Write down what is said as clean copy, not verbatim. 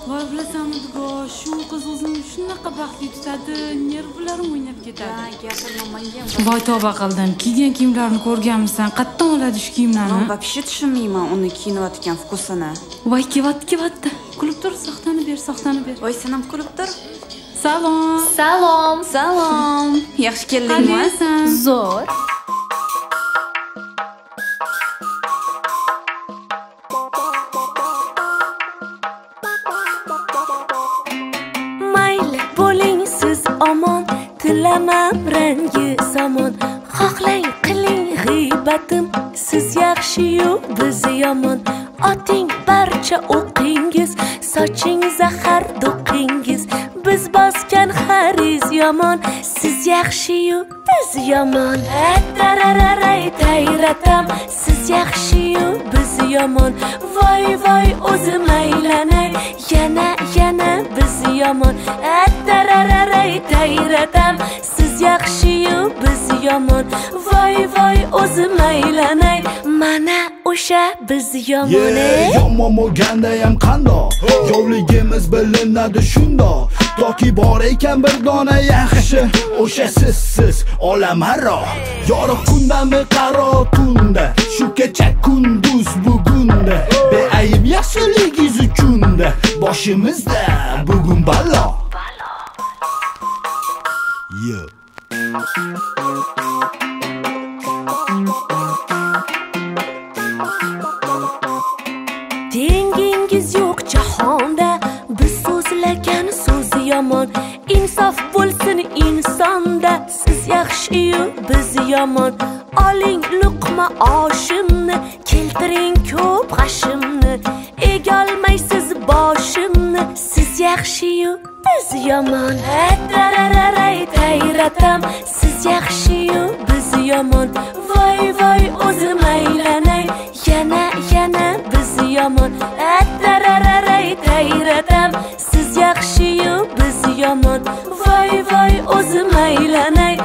Voy bilasanmi Dugo, shu qiz o'zini shunaqa baxtli tutadi, nervlarim o'ynab ketadi. Ha, gapirma menga. Voy tavba qildim. Kiygan kiyimlarni ko'rganmisan? Qayerdan oladi shu kiyimlarni? Men вообще tushunmayman uni kiyinayotgan vkusini. Voy kevatdi. Kulib tur, soxtani ber. Voy sanam kulib tur. Salom. Salom. Yaxshi keldingmi? Zo'r. Mayli bo'ling siz omon, tilamam rangi zamon. Xohlang qiling g'iybatim, siz yaxshi-yu biz yomon. Oting barcha o'qingiz, soching zahar do'qingiz. Biz bosgan xariz yomon, siz yaxshi-yu biz yomon. Tarararay tayratam, siz yaxshi-yu biz yomon. Voy o'zim aylanay, yana biz yomon. Tarararay tayratam, siz yaxshi-yu biz yomon. Voy o'zim aylanay, mana o'sha biz yomon. Yomon bo'lgandayam qandoq, yovligimiz bilinadi shundoq. Toki bor ekan bir dona yaxshi, o'sha siz olamaro. Yorug' kundami qaro tunda, shu kecha kunduz bugunda. Beayb yaxshiligingiz uchunda, boshimizda bugun balo. Tengingiz yo'q jahonda, biz so'zlagan so'z yomon. Insof bo'lsin insonda, siz yaxshi-yu biz yomon. Oling luqma oshimni, keltiring ko'p g'ashimni. Egolmaysiz boshimni, siz yaxshi-yu biz yomon. Tarararay tayratam, siz yaxshi-yu biz yomon. Voy o'zim aylanay, yana biz yomon. Tarararay tayratam, siz yaxshi-yu biz yomon. Voy o'zim aylanay,